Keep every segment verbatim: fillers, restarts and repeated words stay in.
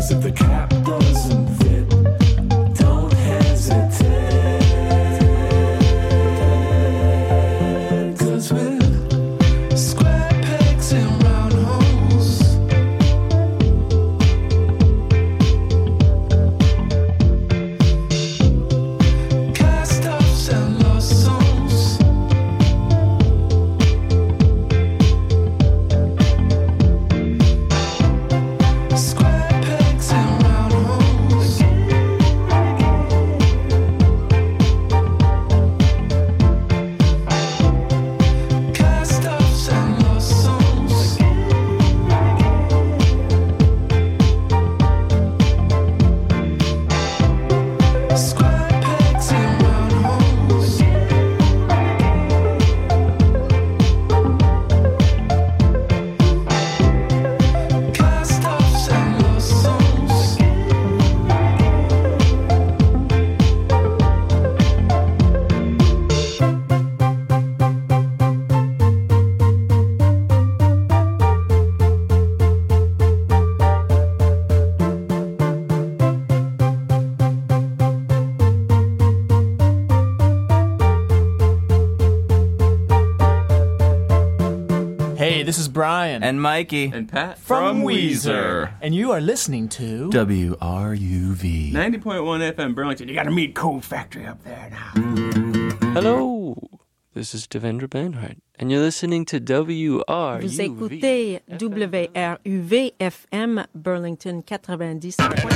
'Cause if the cap doesn't fit, don't hesitate. 'Cause with square pegs and round holes, cast-offs and lost souls, square pegs and round holes, cast-offs and lost souls, square pegs and round holes, cast-offs and lost souls. Hey, this is Brian. And Mikey. And Pat. from Weezer. And you are listening to... W R U V. ninety point one F M Burlington. You got a meat cold factory up there now. Hello, this is Devendra Banhart, and you're listening to W R U V. Vous écoutez W R U V F M Burlington ninety-dix point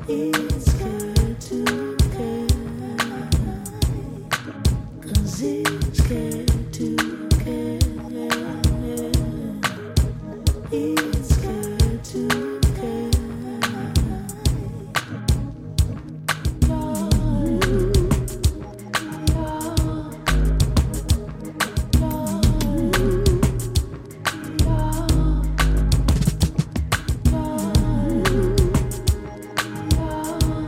It's good to care. 'Cause it's good to care. It's good to care. Oh,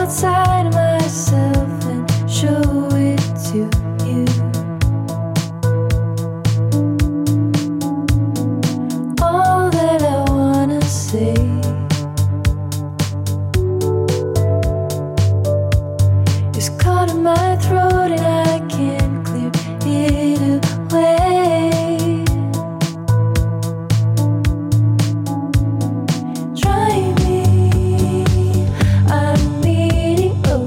outside of myself and show it to you. All that I wanna say is caught in my throat and I can't clear it away. Try me, I'm needing. Oh.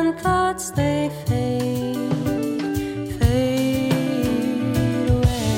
and thoughts they fade, fade away.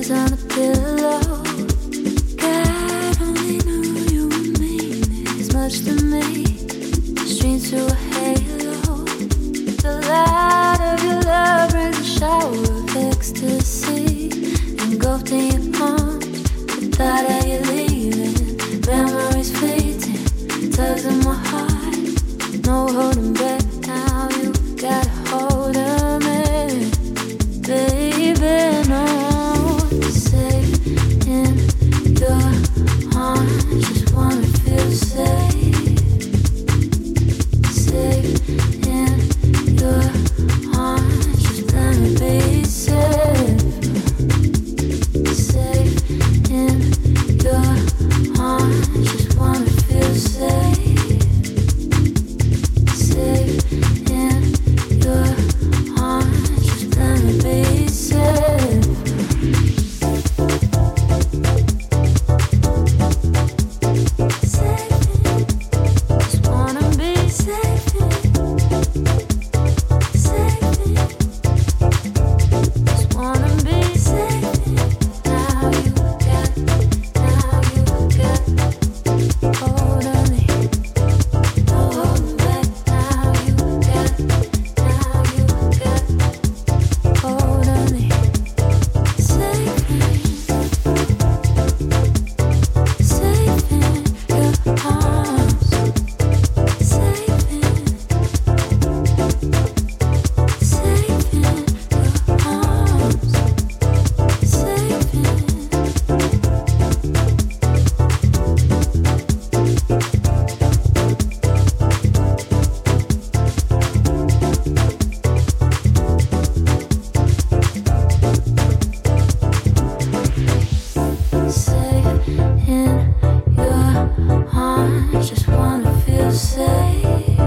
tears on a pillow. God only knew you would mean as much to me. Stream through a halo. The light of your love brings a shower of ecstasy. Engulfed in your arms, the thought of you leaving. Memories fleeting, tugs in my heart. No holding back now, you got a hold of me. Baby, no, safe in your arms. Just wanna feel safe. Safe in your arms. Just let me be safe. Safe in your arms. Just wanna feel safe. Safe in your arms. Just let me be safe. Just wanna be safe. Safe. Just wanna be safe. Now you got, now you got hold of me. No holding back. Now you got, now you got hold of me. Safe, safe in your arms. Safe in, safe in your arms. Safe in. Safe in your arms. Just wanna feel safe.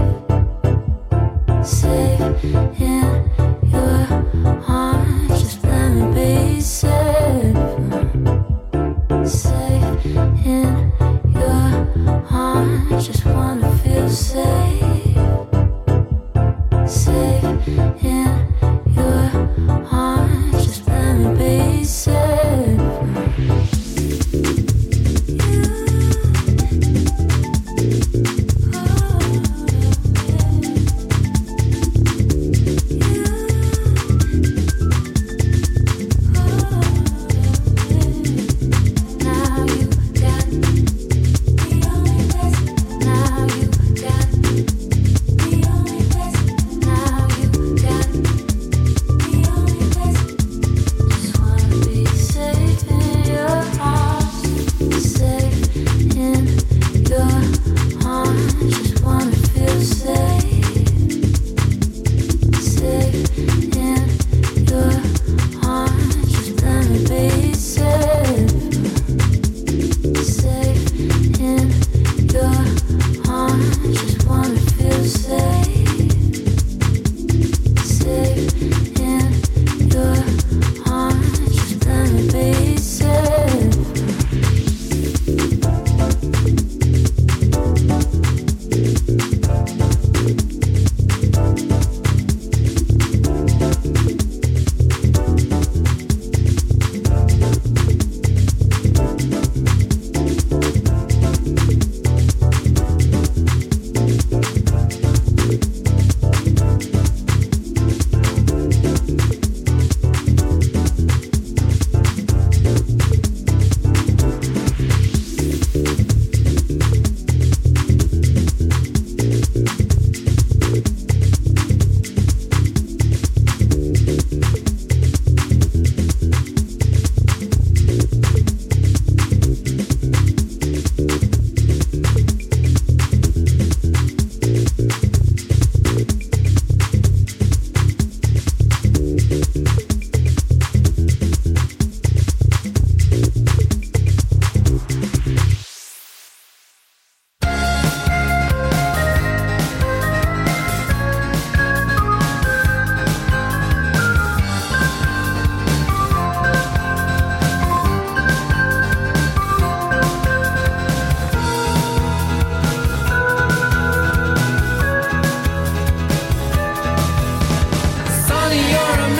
Safe in your arms. Just let me be safe. Safe in your arms. Just wanna feel safe. Safe in your arms. Just let me be safe. Now you got the only place. Now you got the only place. Now you got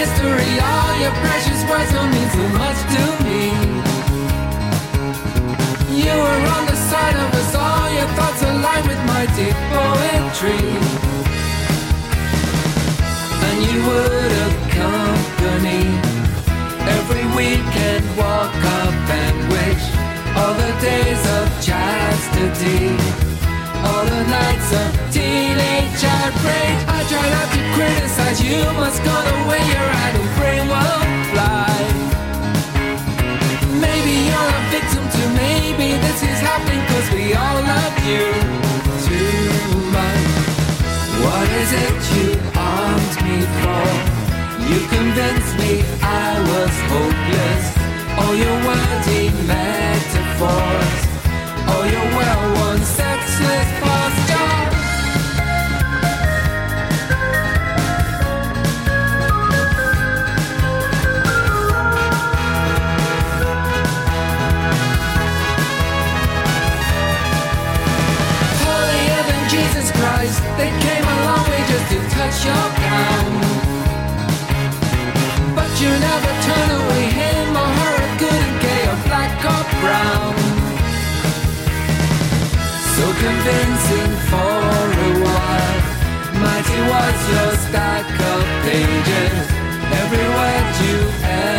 mystery. All your precious words don't mean so much to me. You were on the side of us, all your thoughts align with my deep poetry. And you would accompany every weekend, walk up and wish all the days of chastity, all the nights of teenage outrage. I try not to criticize, you must go the way your idle brain won't fly. Maybe you're a victim too, maybe this is happening cause we all love you too much. What is it you armed me for? You convinced me I was hopeless. All your wordy metaphors, all your well-worn sexless postures. Holier than Jesus Christ, they came a long way just to touch your gown. But you never turn away him or her, good and gay or black or brown. So convincing for a while, mighty was your stack of pages, every word you ever